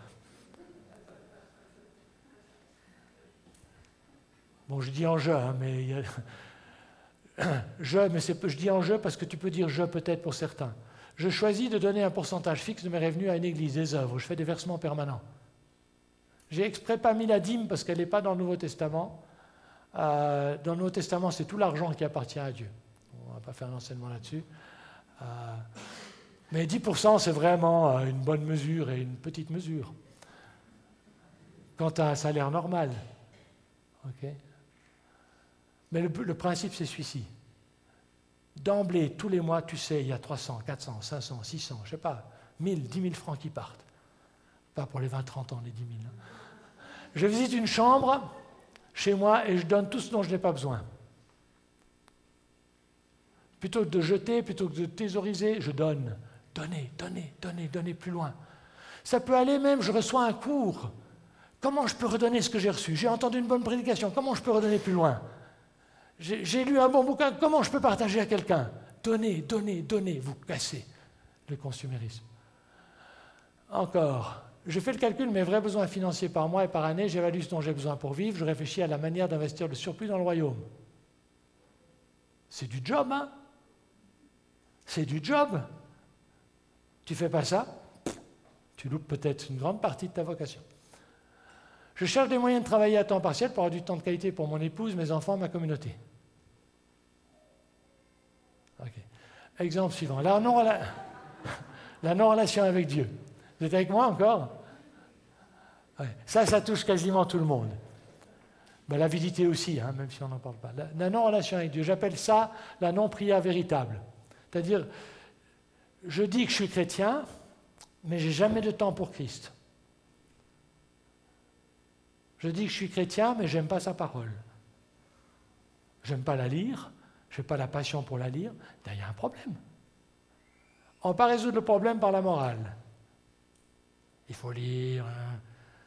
Bon, je dis en jeu, hein, mais... Il y a... je, mais c'est... je dis en jeu parce que tu peux dire je peut-être pour certains. Je choisis de donner un pourcentage fixe de mes revenus à une église, des œuvres. Je fais des versements permanents. J'ai exprès pas mis la dîme parce qu'elle n'est pas dans le Nouveau Testament. Euh, dans le Nouveau Testament, c'est tout l'argent qui appartient à Dieu. On ne va pas faire un enseignement là-dessus. Euh, mais dix pour cent, c'est vraiment une bonne mesure et une petite mesure. Quand tu as un salaire normal. Okay. Mais le, le principe, c'est celui-ci. D'emblée, tous les mois, tu sais, il y a trois cents, quatre cents, cinq cents, six cents, je ne sais pas, mille, dix mille francs qui partent. Pas pour les vingt trente ans, les dix mille. Hein. Je visite une chambre chez moi et je donne tout ce dont je n'ai pas besoin. Plutôt que de jeter, plutôt que de thésauriser, je donne. Donnez, donnez, donnez, donnez plus loin. Ça peut aller même, je reçois un cours. Comment je peux redonner ce que j'ai reçu? J'ai entendu une bonne prédication, comment je peux redonner plus loin? J'ai, j'ai lu un bon bouquin, comment je peux partager à quelqu'un? Donnez, donnez, donnez, vous cassez le consumérisme. Encore, je fais le calcul de mes vrais besoins financiers par mois et par année, j'évalue ce dont j'ai besoin pour vivre, je réfléchis à la manière d'investir le surplus dans le royaume. C'est du job, hein? C'est du job. Tu fais pas ça, tu loupes peut-être une grande partie de ta vocation. Je cherche des moyens de travailler à temps partiel pour avoir du temps de qualité pour mon épouse, mes enfants, ma communauté. Okay. Exemple suivant, la non-rela... la non-relation avec Dieu. Vous êtes avec moi encore? Ouais. Ça, ça touche quasiment tout le monde. Ben, l'avidité aussi, hein, même si on n'en parle pas. La, la non-relation avec Dieu, j'appelle ça la non-prière véritable. C'est-à-dire, je dis que je suis chrétien, mais je n'ai jamais de temps pour Christ. Je dis que je suis chrétien, mais je n'aime pas sa parole. Je n'aime pas la lire, je n'ai pas la passion pour la lire. Il y a un problème. On ne peut pas résoudre le problème par la morale. Il faut lire, hein,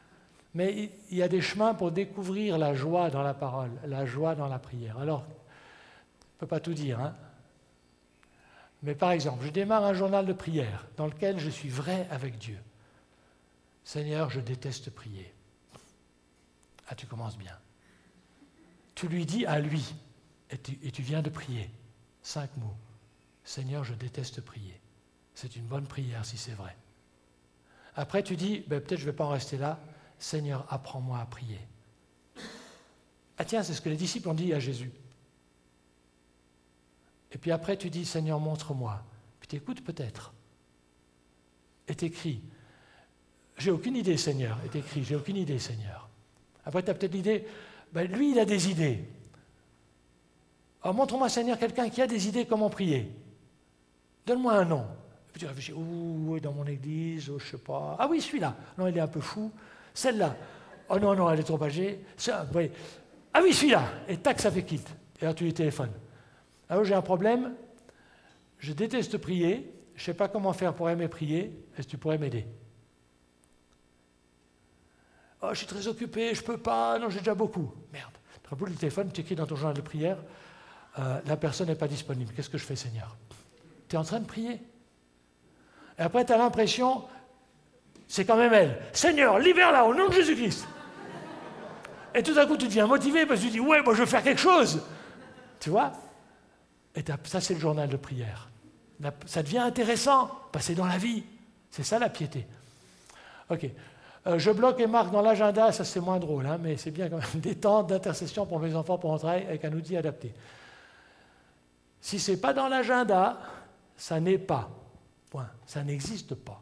Mais il y a des chemins pour découvrir la joie dans la parole, la joie dans la prière. Alors, je ne peux pas tout dire, hein. Mais par exemple, je démarre un journal de prière dans lequel je suis vrai avec Dieu. Seigneur, je déteste prier. Ah, tu commences bien. Tu lui dis à lui, et tu, et tu viens de prier, cinq mots. Seigneur, je déteste prier. C'est une bonne prière si c'est vrai. Après, tu dis, ben, peut-être je ne vais pas en rester là. Seigneur, apprends-moi à prier. Ah tiens, c'est ce que les disciples ont dit à Jésus. Et puis après, tu dis, Seigneur, montre-moi. Puis tu écoutes peut-être. Et tu écris. J'ai aucune idée, Seigneur. Et tu écris, j'ai aucune idée, Seigneur. Après, tu as peut-être l'idée, ben, lui, il a des idées. Alors, montre-moi, Seigneur, quelqu'un qui a des idées comment prier. Donne-moi un nom. Et puis tu réfléchis, ouh, dans mon église, oh, je ne sais pas. Ah oui, celui-là. Non, il est un peu fou. Celle-là. Oh non, non, elle est trop âgée. Ça, oui. Ah oui, celui-là. Et tac, ça fait quitte. Et alors tu lui téléphones. Alors j'ai un problème. Je déteste prier. Je ne sais pas comment faire pour aimer prier. Est-ce que tu pourrais m'aider? Oh, je suis très occupé, je ne peux pas. Non, j'ai déjà beaucoup. Merde. Tu rappelles le téléphone, tu écris dans ton journal de prière. Euh, la personne n'est pas disponible. Qu'est-ce que je fais, Seigneur? Tu es en train de prier. Et après, tu as l'impression, c'est quand même elle. Seigneur, libère-la au nom de Jésus-Christ. Et tout à coup, tu deviens motivé parce que tu dis, ouais, moi, je veux faire quelque chose. Tu vois? Et ça, c'est le journal de prière. Ça devient intéressant, passer dans la vie. C'est ça, la piété. OK. Euh, je bloque et marque dans l'agenda, ça, c'est moins drôle, hein, mais c'est bien quand même des temps d'intercession pour mes enfants, pour mon travail, avec un outil adapté. Si ce n'est pas dans l'agenda, ça n'est pas. Point. Ça n'existe pas.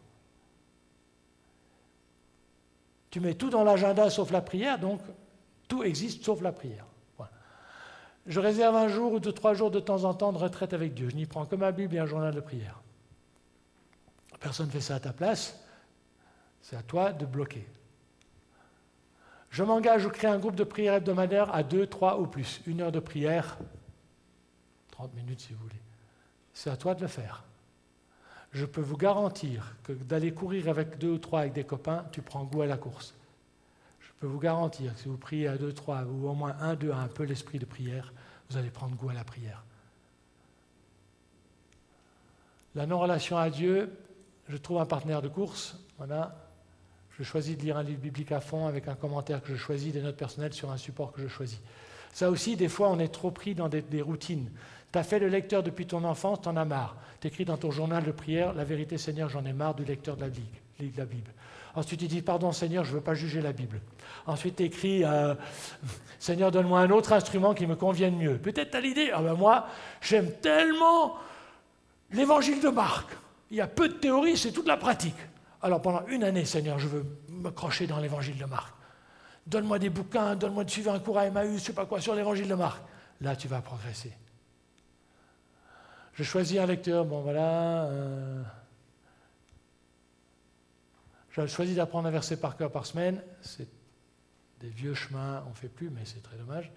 Tu mets tout dans l'agenda sauf la prière, donc tout existe sauf la prière. Point. Je réserve un jour ou deux, trois jours de temps en temps de retraite avec Dieu. Je n'y prends que ma Bible et un journal de prière. Personne ne fait ça à ta place. C'est à toi de bloquer. Je m'engage ou crée un groupe de prière hebdomadaire à deux, trois ou plus. Une heure de prière, trente minutes si vous voulez. C'est à toi de le faire. Je peux vous garantir que d'aller courir avec deux ou trois avec des copains, tu prends goût à la course. Je peux vous garantir que si vous priez à deux, trois, ou au moins un, deux, a un peu l'esprit de prière, vous allez prendre goût à la prière. La non-relation à Dieu, je trouve un partenaire de course, voilà. Je choisis de lire un livre biblique à fond avec un commentaire que je choisis, des notes personnelles sur un support que je choisis. Ça aussi, des fois, on est trop pris dans des, des routines. Tu as fait le lecteur depuis ton enfance, tu en as marre. Tu écris dans ton journal de prière, la vérité, Seigneur, j'en ai marre du lecteur de la Bible. De la Bible. Ensuite, tu dis, pardon, Seigneur, je ne veux pas juger la Bible. Ensuite, tu écris, euh, Seigneur, donne-moi un autre instrument qui me convienne mieux. Peut-être tu as l'idée, ah ben moi, j'aime tellement l'évangile de Marc. Il y a peu de théorie, c'est toute la pratique. Alors pendant une année, Seigneur, je veux me crocher dans l'évangile de Marc. Donne-moi des bouquins, donne-moi de suivre un cours à Emmaüs, je ne sais pas quoi, sur l'évangile de Marc. Là, tu vas progresser. Je choisis un lecteur, bon voilà. Euh, je choisis d'apprendre un verset par cœur par semaine. C'est des vieux chemins, on ne fait plus, mais c'est très dommage.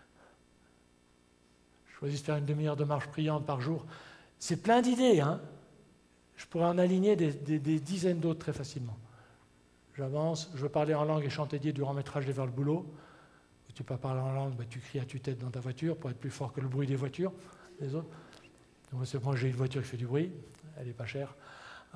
Je choisis de faire une demi-heure de marche priante par jour. C'est plein d'idées, hein. Je pourrais en aligner des, des, des dizaines d'autres très facilement. J'avance, je veux parler en langue et chanter Dieu durant mes trajets vers le boulot. Si tu ne peux pas parler en langue, bah, tu cries à tue-tête dans ta voiture pour être plus fort que le bruit des voitures, des autres. Donc, c'est moi, j'ai une voiture qui fait du bruit, elle n'est pas chère. Euh,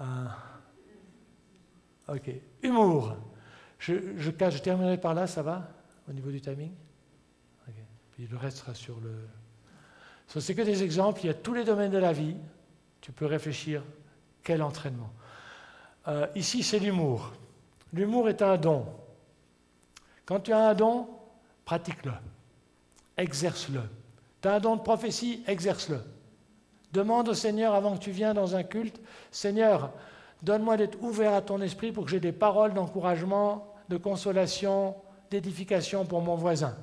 ok, humour. Je, je, je terminerai par là, ça va, au niveau du timing? Okay. Puis le reste sera sur le... Ce c'est que des exemples, il y a tous les domaines de la vie, tu peux réfléchir. Quel entraînement. Euh, ici, c'est l'humour. L'humour est un don. Quand tu as un don, pratique-le. Exerce-le. Tu as un don de prophétie, exerce-le. Demande au Seigneur avant que tu viennes dans un culte, Seigneur, donne-moi d'être ouvert à ton esprit pour que j'ai des paroles d'encouragement, de consolation, d'édification pour mon voisin.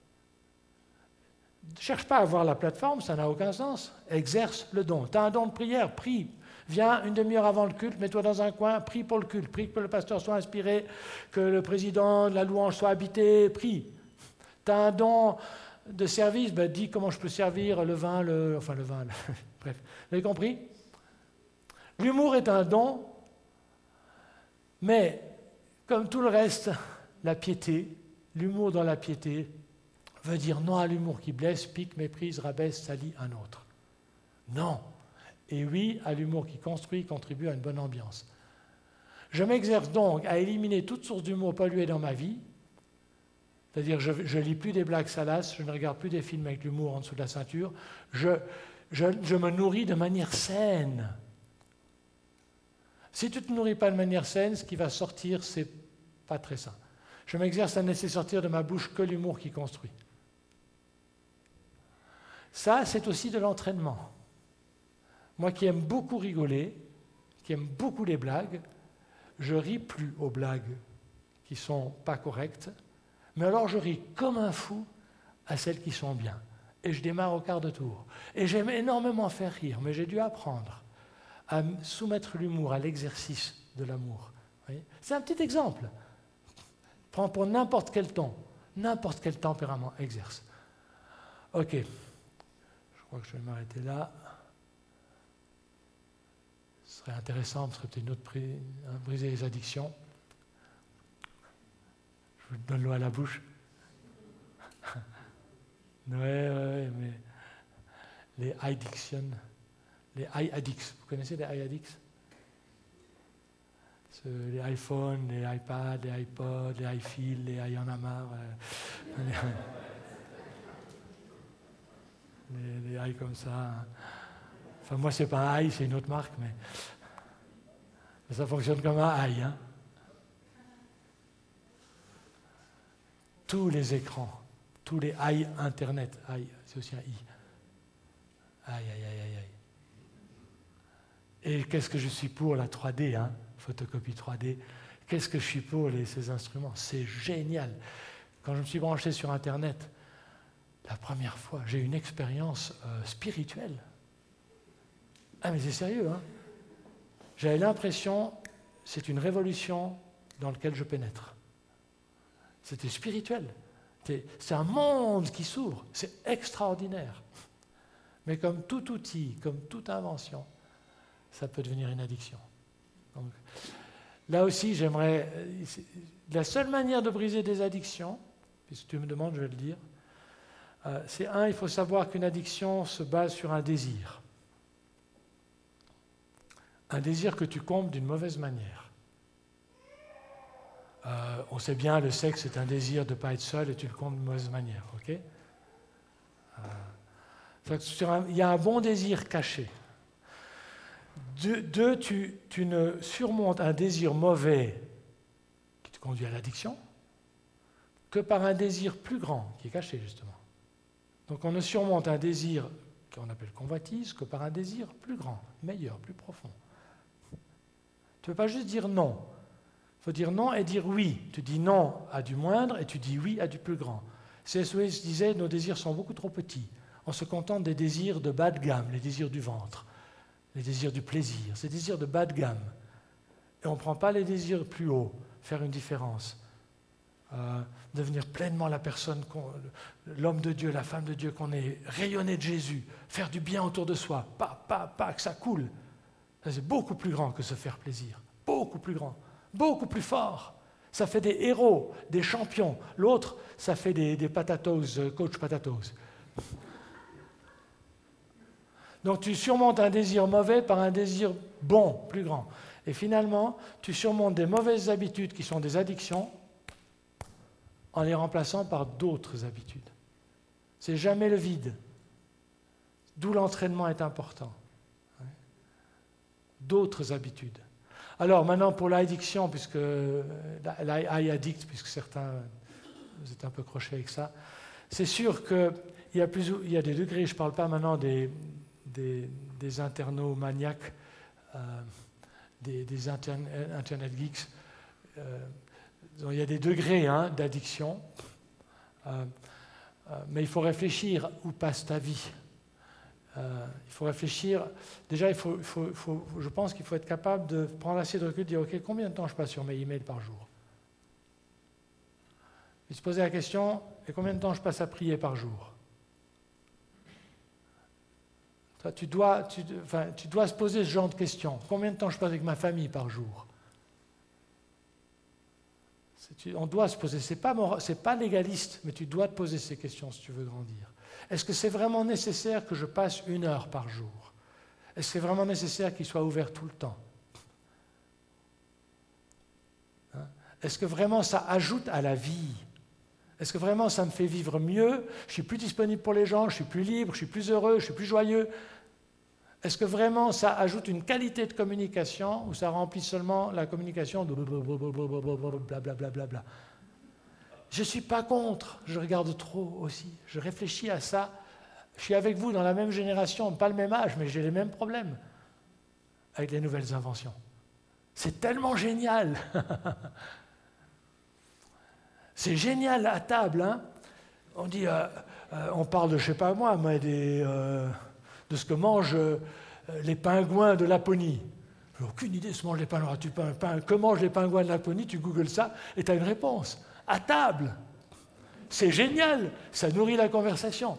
Ne cherche pas à avoir la plateforme, ça n'a aucun sens. Exerce le don. Tu as un don de prière, prie. Viens une demi-heure avant le culte, mets-toi dans un coin, prie pour le culte, prie que le pasteur soit inspiré, que le président de la louange soit habité, prie. Tu as un don de service, ben dis comment je peux servir le vin, le, enfin le vin, le, bref. Vous avez compris? L'humour est un don, mais comme tout le reste, la piété, l'humour dans la piété, veut dire non à l'humour qui blesse, pique, méprise, rabaisse, salit un autre. Non. Et oui à l'humour qui construit, contribue à une bonne ambiance. Je m'exerce donc à éliminer toute source d'humour polluée dans ma vie, c'est-à-dire je ne lis plus des blagues salaces, je ne regarde plus des films avec l'humour en dessous de la ceinture, je, je, je me nourris de manière saine. Si tu ne te nourris pas de manière saine, ce qui va sortir, c'est pas très sain. Je m'exerce à ne laisser sortir de ma bouche que l'humour qui construit. Ça, c'est aussi de l'entraînement. Moi qui aime beaucoup rigoler, qui aime beaucoup les blagues, je ris plus aux blagues qui ne sont pas correctes, mais alors je ris comme un fou à celles qui sont bien. Et je démarre au quart de tour. Et j'aime énormément faire rire, mais j'ai dû apprendre à soumettre l'humour à l'exercice de l'amour. C'est un petit exemple. Prends pour n'importe quel ton, n'importe quel tempérament, exerce. Ok, je crois que je vais m'arrêter là. Ce serait intéressant, ce serait peut-être une autre prise, hein, briser les addictions. Je vous donne l'eau à la bouche. Ouais, ouais, mais les addictions, les i-addicts, vous connaissez les i-addicts? Les iPhones, les iPads, les iPods, les iFeel, les i en a marre, euh, les, les i comme ça. Enfin, moi, c'est pas un i, c'est une autre marque, mais, mais ça fonctionne comme un i. Hein. Tous les écrans, tous les i Internet, i, c'est aussi un i. Aïe, aïe, aïe, aïe, aïe. Et qu'est-ce que je suis pour la trois D, hein, photocopie trois D. Qu'est-ce que je suis pour les, ces instruments? C'est génial. Quand je me suis branché sur Internet, la première fois, j'ai eu une expérience euh, spirituelle. Ah, mais c'est sérieux, hein? J'avais l'impression, c'est une révolution dans laquelle je pénètre. C'était spirituel. C'est, c'est un monde qui s'ouvre. C'est extraordinaire. Mais comme tout outil, comme toute invention, ça peut devenir une addiction. Donc, là aussi, j'aimerais... La seule manière de briser des addictions, puisque tu me demandes, je vais le dire, euh, c'est un, il faut savoir qu'une addiction se base sur un désir. Un désir que tu combles d'une mauvaise manière. Euh, on sait bien, le sexe est un désir de ne pas être seul et tu le combles d'une mauvaise manière, ok? euh, sur un, il y a un bon désir caché. Deux, deux tu, tu ne surmontes un désir mauvais qui te conduit à l'addiction que par un désir plus grand qui est caché, justement. Donc on ne surmonte un désir qu'on appelle convoitise que par un désir plus grand, meilleur, plus profond. Tu ne peux pas juste dire non. Il faut dire non et dire oui. Tu dis non à du moindre et tu dis oui à du plus grand. C S Lewis disait, nos désirs sont beaucoup trop petits. On se contente des désirs de bas de gamme, les désirs du ventre, les désirs du plaisir, ces désirs de bas de gamme. Et on ne prend pas les désirs plus hauts, faire une différence. Euh, devenir pleinement la personne, l'homme de Dieu, la femme de Dieu qu'on est, rayonner de Jésus, faire du bien autour de soi, pas, pas, pas, que ça coule. Ça, c'est beaucoup plus grand que se faire plaisir, beaucoup plus grand, beaucoup plus fort. Ça fait des héros, des champions. L'autre, ça fait des, des patatos, coach patatos. Donc tu surmontes un désir mauvais par un désir bon, plus grand. Et finalement, tu surmontes des mauvaises habitudes qui sont des addictions en les remplaçant par d'autres habitudes. C'est jamais le vide. D'où l'entraînement est important. D'autres habitudes. Alors maintenant pour l'addiction, puisque l'i-addict, puisque certains vous êtes un peu crochés avec ça, c'est sûr qu'il y a plus, il y a des degrés. Je ne parle pas maintenant des des, des internautes maniaques, euh, des, des interne, internet geeks. Euh, il y a des degrés hein, d'addiction, euh, euh, mais il faut réfléchir où passe ta vie. Euh, il faut réfléchir. Déjà, il faut, il faut, il faut, je pense qu'il faut être capable de prendre assez de recul et de dire ok, combien de temps je passe sur mes emails par jour? Et se poser la question et combien de temps je passe à prier par jour? Toi, tu dois, tu, enfin, tu dois se poser ce genre de questions. Combien de temps je passe avec ma famille par jour? Tu, on doit se poser, ce n'est pas, c'est pas légaliste, mais tu dois te poser ces questions si tu veux grandir. Est-ce que c'est vraiment nécessaire que je passe une heure par jour? Est-ce que c'est vraiment nécessaire qu'il soit ouvert tout le temps? Hein? Est-ce que vraiment ça ajoute à la vie? Est-ce que vraiment ça me fait vivre mieux? Je suis plus disponible pour les gens, je suis plus libre, je suis plus heureux, je suis plus joyeux. Est-ce que vraiment ça ajoute une qualité de communication ou ça remplit seulement la communication de blablabla? Bla bla. Je ne suis pas contre, je regarde trop aussi, je réfléchis à ça. Je suis avec vous dans la même génération, pas le même âge, mais j'ai les mêmes problèmes avec les nouvelles inventions. C'est tellement génial. C'est génial à table, hein. On dit, euh, euh, on parle de, je sais pas moi, mais des, euh, de ce que mangent euh, les pingouins de Laponie. J'ai aucune idée de ce que mangent les pingouins. Tu, pain, pain, que mangent les pingouins de Laponie? Tu googles ça et tu as une réponse. À table. C'est génial, ça nourrit la conversation.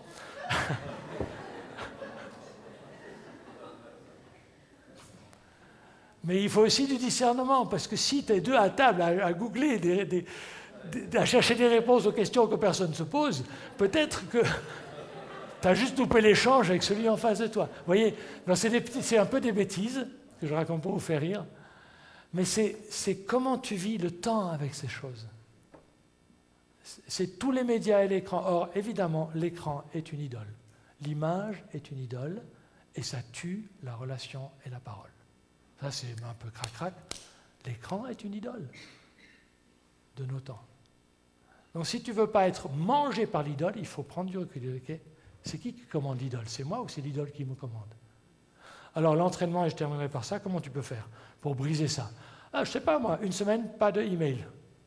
Mais il faut aussi du discernement, parce que si tu es deux à table à, à googler des, des à chercher des réponses aux questions que personne ne se pose, peut-être que tu as juste loupé l'échange avec celui en face de toi. Vous voyez, c'est, des petits, c'est un peu des bêtises que je raconte pour vous faire rire, mais c'est, c'est comment tu vis le temps avec ces choses. C'est tous les médias et l'écran. Or, évidemment, l'écran est une idole. L'image est une idole, et ça tue la relation et la parole. Ça, c'est un peu crac-crac. L'écran est une idole de nos temps. Donc si tu ne veux pas être mangé par l'idole, il faut prendre du recul. Okay? C'est qui qui commande l'idole? C'est moi ou c'est l'idole qui me commande? Alors l'entraînement, et je terminerai par ça, comment tu peux faire pour briser ça? Ah, je ne sais pas moi, une semaine, pas de email.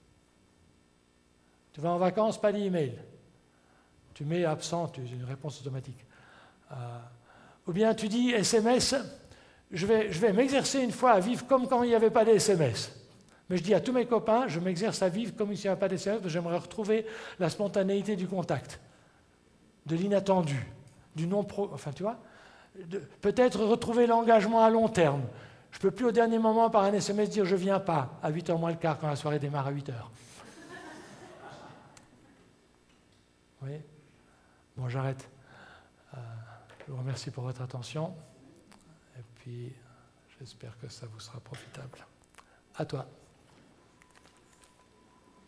Tu vas en vacances, pas d'email. Tu mets absent, tu as une réponse automatique. Euh, ou bien tu dis S M S, je vais, je vais m'exercer une fois à vivre comme quand il n'y avait pas d'S M S. Mais je dis à tous mes copains, je m'exerce à vivre comme s'il n'y avait pas d'S M S, parce que j'aimerais retrouver la spontanéité du contact, de l'inattendu, du non-pro... Enfin, tu vois, de, peut-être retrouver l'engagement à long terme. Je ne peux plus au dernier moment, par un S M S, dire « je ne viens pas » à huit heures moins le quart, quand la soirée démarre à huit heures. Vous voyez? Bon, j'arrête. Euh, je vous remercie pour votre attention. Et puis, j'espère que ça vous sera profitable. À toi.